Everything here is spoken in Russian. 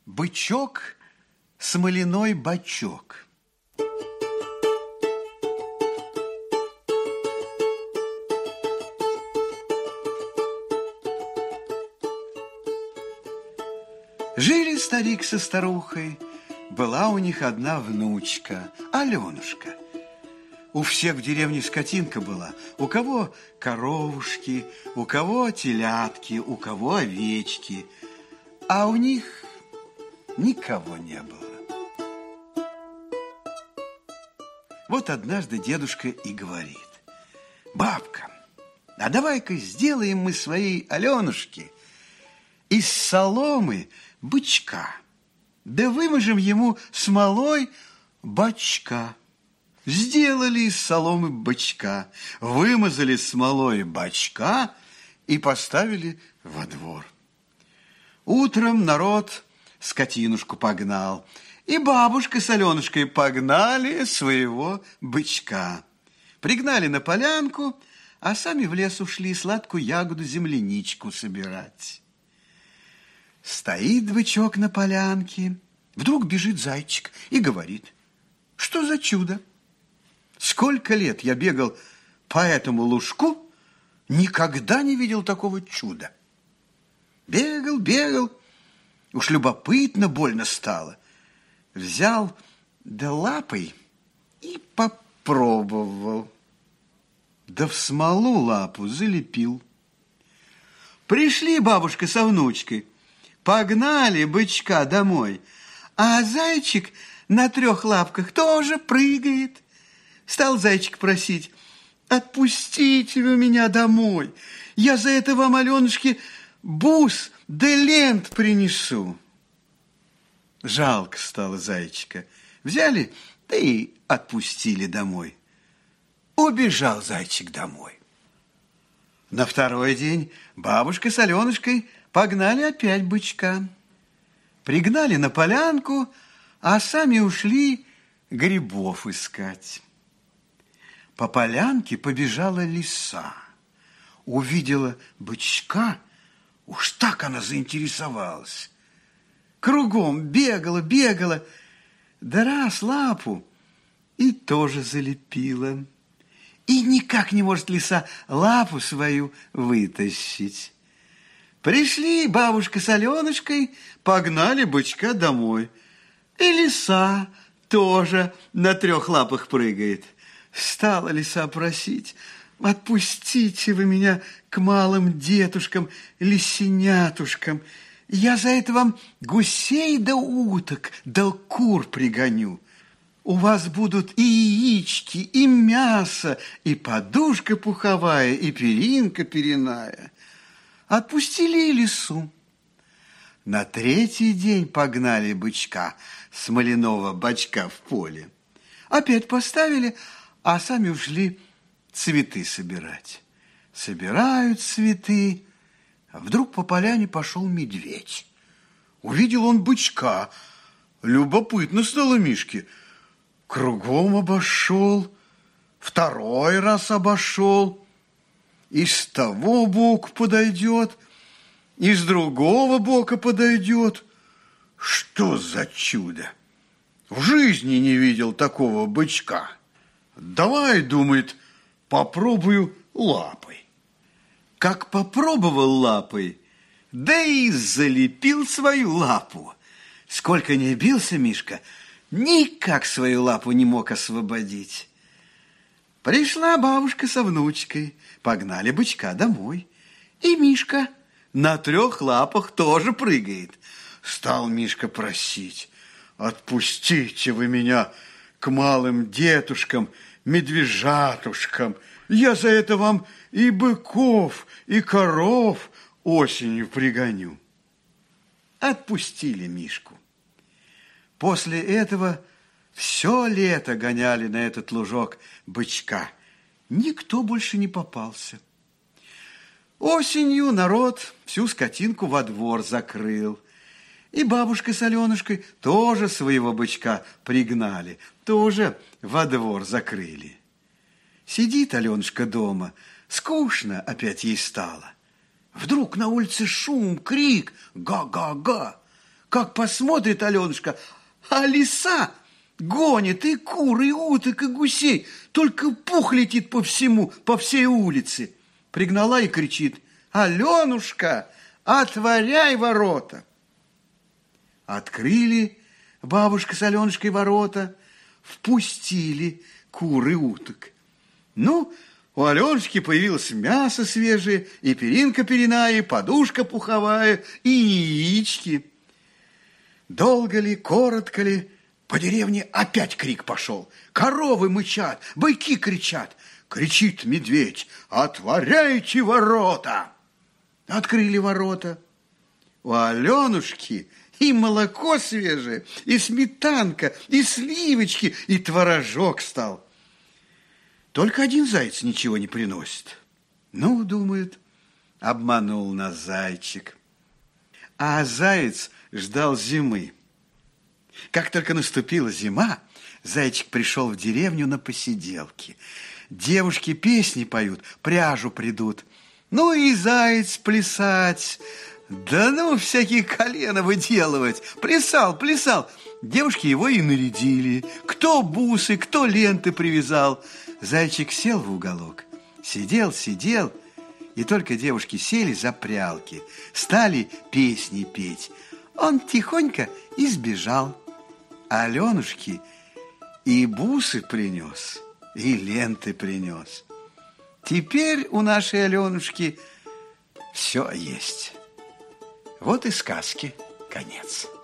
Бычок, смоляной бачок. Жили старик со старухой. Была у них одна внучка, Аленушка. У всех в деревне скотинка была. У кого коровушки, у кого телятки, у кого овечки. А у них никого не было. Вот однажды дедушка и говорит: бабка, а давай-ка сделаем мы своей Аленушке из соломы бычка, да выможем ему смолой бачка. Сделали из соломы бычка, вымазали смолой бачка и поставили во двор. Утром народ скотинушку погнал, и бабушка с Аленушкой погнали своего бычка. Пригнали на полянку, а сами в лес ушли сладкую ягоду земляничку собирать. Стоит бычок на полянке, вдруг бежит зайчик и говорит: что за чудо? Сколько лет я бегал по этому лужку, никогда не видел такого чуда. Бегал, бегал, уж любопытно больно стало. Взял да лапой и попробовал. Да в смолу лапу залепил. Пришли бабушка со внучкой, погнали бычка домой, а зайчик на 3 лапках тоже прыгает. Стал зайчик просить: отпустите вы меня домой, я за это вам, Аленушке, бус да лент принесу. Жалко стало зайчика. Взяли, да и отпустили домой. Убежал зайчик домой. На 2-й день бабушка с Аленушкой погнали опять бычка. Пригнали на полянку, а сами ушли грибов искать. По полянке побежала лиса. Увидела бычка, уж так она заинтересовалась. Кругом бегала, бегала, да раз лапу и тоже залепила. И никак не может лиса лапу свою вытащить. Пришли бабушка с Аленушкой, погнали бычка домой. И лиса тоже на 3 лапах прыгает. Стала лиса просить: отпустите вы меня к малым детушкам, лисенятушкам. Я за это вам гусей да уток да кур пригоню. У вас будут и яички, и мясо, и подушка пуховая, и перинка периная. Отпустили лису. На 3-й день погнали бычка, смоляного бачка, в поле. Опять поставили, а сами ушли цветы собирать. Собирают цветы, а вдруг по поляне пошел медведь. Увидел он бычка. Любопытно стало Мишке. Кругом обошел, 2-й раз обошел. И с того бока подойдет, и с другого бока подойдет. Что за чудо! В жизни не видел такого бычка. Давай, думает, попробую лапой. Как попробовал лапой, да и залепил свою лапу. Сколько ни бился Мишка, никак свою лапу не мог освободить. Пришла бабушка со внучкой, погнали бычка домой. И Мишка на 3 лапах тоже прыгает. Стал Мишка просить: отпустите вы меня к малым детушкам, медвежатушкам. Я за это вам и быков, и коров осенью пригоню. Отпустили Мишку. После этого все лето гоняли на этот лужок бычка. Никто больше не попался. Осенью народ всю скотинку во двор закрыл. И бабушка с Аленушкой тоже своего бычка пригнали, тоже во двор закрыли. Сидит Аленушка дома, скучно опять ей стало. Вдруг на улице шум, крик: га-га-га! Как посмотрит Аленушка, а лиса гонит и кур, и уток, и гусей. Только пух летит по всей улице. Пригнала и кричит: Аленушка, отворяй ворота. Открыли бабушка с Аленушкой ворота, впустили кур и уток. Ну, у Аленушки появилось мясо свежее, и перинка периная, и подушка пуховая, и яички. Долго ли, коротко ли, по деревне опять крик пошел. Коровы мычат, быки кричат. Кричит медведь: отворяйте ворота! Открыли ворота. У Аленушки и молоко свежее, и сметанка, и сливочки, и творожок стал. Только один заяц ничего не приносит. Ну, думает, обманул нас зайчик. А заяц ждал зимы. Как только наступила зима, зайчик пришел в деревню на посиделки. Девушки песни поют, пряжу придут. Ну и заяц плясать. Да ну, всякие колена выделывать. Плясал, плясал. Девушки его и нарядили. Кто бусы, кто ленты привязал. Зайчик сел в уголок. Сидел, сидел. И только девушки сели за прялки, стали песни петь. Он тихонько и сбежал. А Аленушке и бусы принес, и ленты принес. Теперь у нашей Аленушки все есть. Вот и сказки конец.